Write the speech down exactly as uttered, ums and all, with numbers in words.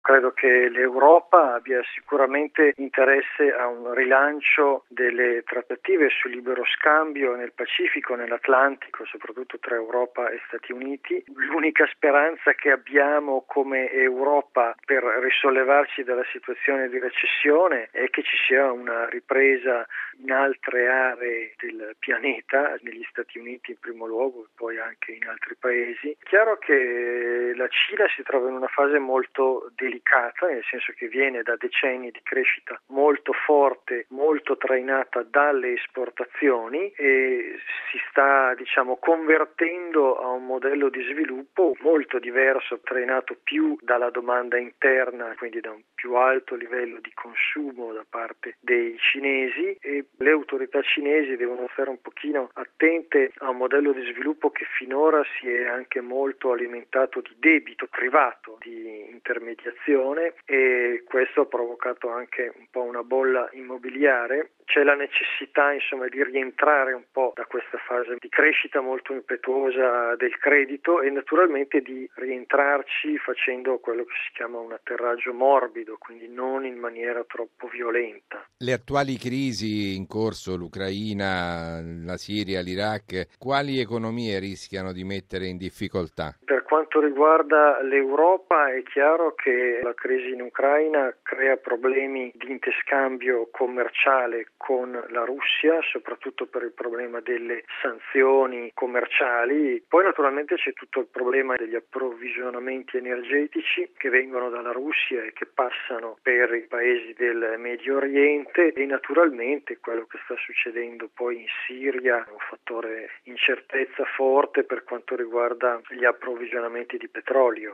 credo che l'Europa abbia sicuramente interesse a un rilancio delle trattative sul libero scambio nel Pacifico, nell'Atlantico, soprattutto tra Europa e Stati Uniti. L'unica speranza che abbiamo come Europa per risollevarci dalla situazione di recessione è che ci sia una ripresa in altre aree del pianeta, negli Stati Uniti in primo luogo e poi anche in altri paesi. È chiaro che la Cina si trova in una fase molto delicata, nel senso che viene da decenni di crescita molto forte, molto trainata dalle esportazioni e si sta, diciamo, convertendo a un modello di sviluppo molto diverso, trainato più dalla domanda interna, quindi da un più alto livello di consumo da parte dei cinesi, e le autorità cinesi devono stare un pochino attente a un modello di sviluppo che finora si è anche molto alimentato di debito privato, di intermediazione, e questo ha provocato anche un po' una bolla immobiliare. C'è la necessità, insomma, di rientrare un po' da questa fase di crescita molto impetuosa del credito e naturalmente di rientrarci facendo quello che si chiama un atterraggio morbido, quindi non in maniera troppo violenta. Le attuali crisi in corso, l'Ucraina, la Siria, l'Iraq, quali economie rischiano di mettere in difficoltà? Per quanto riguarda l'Europa è chiaro che la crisi in Ucraina crea problemi di interscambio commerciale con la Russia, soprattutto per il problema delle sanzioni commerciali. Poi naturalmente c'è tutto il problema degli approvvigionamenti energetici che vengono dalla Russia e che passano per i paesi del Medio Oriente, e naturalmente quello che sta succedendo poi in Siria è un fattore incertezza forte per quanto riguarda gli approvvigionamenti di petrolio.